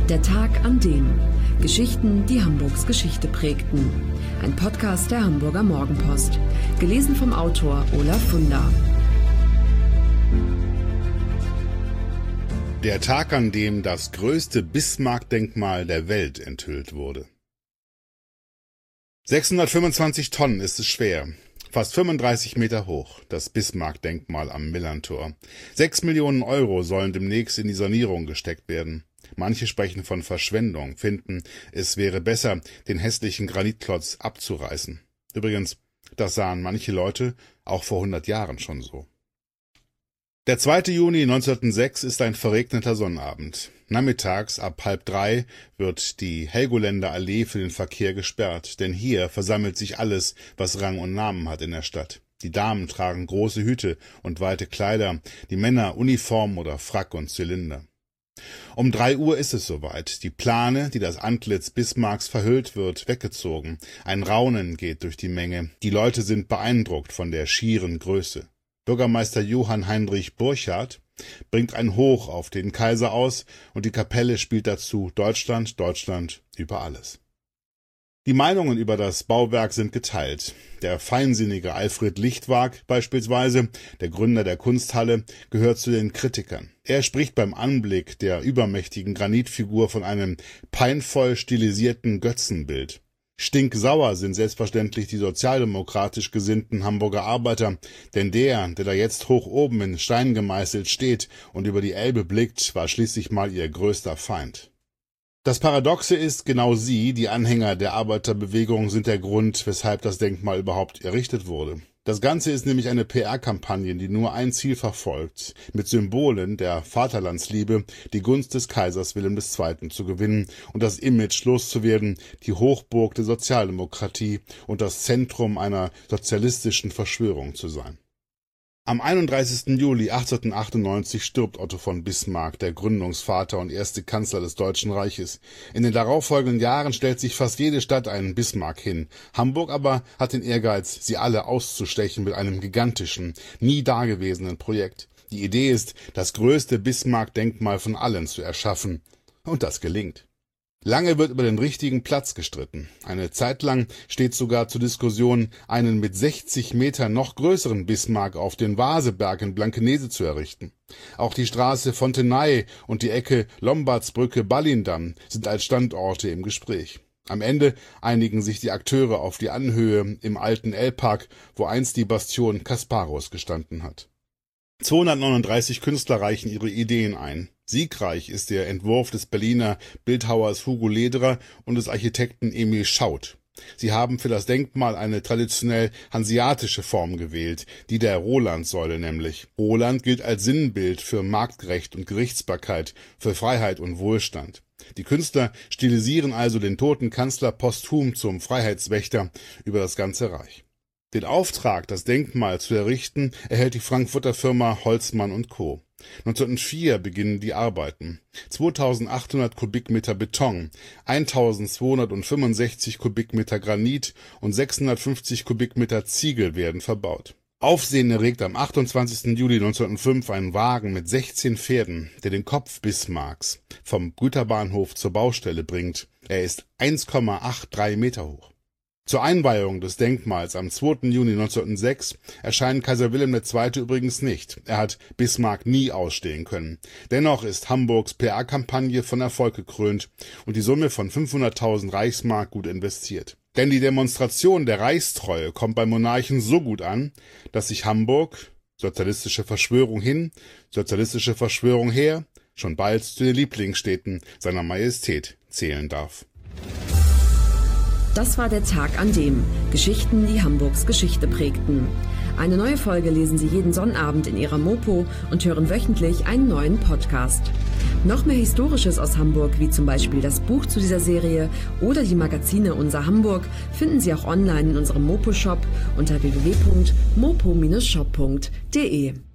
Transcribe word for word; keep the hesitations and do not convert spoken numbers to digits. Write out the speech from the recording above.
Der Tag an dem. Geschichten, die Hamburgs Geschichte prägten. Ein Podcast der Hamburger Morgenpost. Gelesen vom Autor Olaf Funder. Der Tag, an dem das größte Bismarck-Denkmal der Welt enthüllt wurde. sechshundertfünfundzwanzig Tonnen ist es schwer. Fast fünfunddreißig Meter hoch, das Bismarck-Denkmal am Millerntor. Sechs Millionen Euro sollen demnächst in die Sanierung gesteckt werden. Manche sprechen von Verschwendung, finden, es wäre besser, den hässlichen Granitklotz abzureißen. Übrigens, das sahen manche Leute auch vor hundert Jahren schon so. Der zweite Juni neunzehnhundertsechs ist ein verregneter Sonnabend. Nachmittags ab halb drei wird die Helgoländer Allee für den Verkehr gesperrt, denn hier versammelt sich alles, was Rang und Namen hat in der Stadt. Die Damen tragen große Hüte und weite Kleider, die Männer Uniform oder Frack und Zylinder. Um drei Uhr ist es soweit. Die Plane, die das Antlitz Bismarcks verhüllt, wird weggezogen. Ein Raunen geht durch die Menge. Die Leute sind beeindruckt von der schieren Größe. Bürgermeister Johann Heinrich Burchard bringt ein Hoch auf den Kaiser aus und die Kapelle spielt dazu Deutschland, Deutschland über alles. Die Meinungen über das Bauwerk sind geteilt. Der feinsinnige Alfred Lichtwag beispielsweise, der Gründer der Kunsthalle, gehört zu den Kritikern. Er spricht beim Anblick der übermächtigen Granitfigur von einem peinvoll stilisierten Götzenbild. Stinksauer sind selbstverständlich die sozialdemokratisch gesinnten Hamburger Arbeiter, denn der, der da jetzt hoch oben in Stein gemeißelt steht und über die Elbe blickt, war schließlich mal ihr größter Feind. Das Paradoxe ist, genau sie, die Anhänger der Arbeiterbewegung, sind der Grund, weshalb das Denkmal überhaupt errichtet wurde. Das Ganze ist nämlich eine P R-Kampagne, die nur ein Ziel verfolgt, mit Symbolen der Vaterlandsliebe die Gunst des Kaisers Wilhelm der Zweite. Zu gewinnen und das Image loszuwerden, die Hochburg der Sozialdemokratie und das Zentrum einer sozialistischen Verschwörung zu sein. Am einunddreißigsten Juli achtzehnhundertachtundneunzig stirbt Otto von Bismarck, der Gründungsvater und erste Kanzler des Deutschen Reiches. In den darauffolgenden Jahren stellt sich fast jede Stadt einen Bismarck hin. Hamburg aber hat den Ehrgeiz, sie alle auszustechen mit einem gigantischen, nie dagewesenen Projekt. Die Idee ist, das größte Bismarck-Denkmal von allen zu erschaffen. Und das gelingt. Lange wird über den richtigen Platz gestritten. Eine Zeit lang steht sogar zur Diskussion, einen mit sechzig Metern noch größeren Bismarck auf den Vaseberg in Blankenese zu errichten. Auch die Straße Fontenay und die Ecke Lombardsbrücke-Ballindamm sind als Standorte im Gespräch. Am Ende einigen sich die Akteure auf die Anhöhe im alten Elbpark, wo einst die Bastion Kasparos gestanden hat. zweihundertneununddreißig Künstler reichen ihre Ideen ein. Siegreich ist der Entwurf des Berliner Bildhauers Hugo Lederer und des Architekten Emil Schaut. Sie haben für das Denkmal eine traditionell hanseatische Form gewählt, die der Roland-Säule nämlich. Roland gilt als Sinnbild für Marktrecht und Gerichtsbarkeit, für Freiheit und Wohlstand. Die Künstler stilisieren also den toten Kanzler posthum zum Freiheitswächter über das ganze Reich. Den Auftrag, das Denkmal zu errichten, erhält die Frankfurter Firma Holzmann und Co. neunzehnhundertvier beginnen die Arbeiten. zweitausendachthundert Kubikmeter Beton, eintausendzweihundertfünfundsechzig Kubikmeter Granit und sechshundertfünfzig Kubikmeter Ziegel werden verbaut. Aufsehen erregt am achtundzwanzigsten Juli neunzehnhundertfünf ein Wagen mit sechzehn Pferden, der den Kopf Bismarcks vom Güterbahnhof zur Baustelle bringt. Er ist eins Komma dreiundachtzig Meter hoch. Zur Einweihung des Denkmals am zweiten Juni neunzehnhundertsechs erscheint Kaiser Wilhelm der Zweite übrigens nicht. Er hat Bismarck nie ausstehen können. Dennoch ist Hamburgs P R-Kampagne von Erfolg gekrönt und die Summe von fünfhunderttausend Reichsmark gut investiert. Denn die Demonstration der Reichstreue kommt beim Monarchen so gut an, dass sich Hamburg, sozialistische Verschwörung hin, sozialistische Verschwörung her, schon bald zu den Lieblingsstädten seiner Majestät zählen darf. Das war der Tag an dem. Geschichten, die Hamburgs Geschichte prägten. Eine neue Folge lesen Sie jeden Sonnabend in Ihrer Mopo und hören wöchentlich einen neuen Podcast. Noch mehr Historisches aus Hamburg, wie zum Beispiel das Buch zu dieser Serie oder die Magazine Unser Hamburg, finden Sie auch online in unserem Mopo-Shop unter w w w punkt mopo Bindestrich shop punkt de.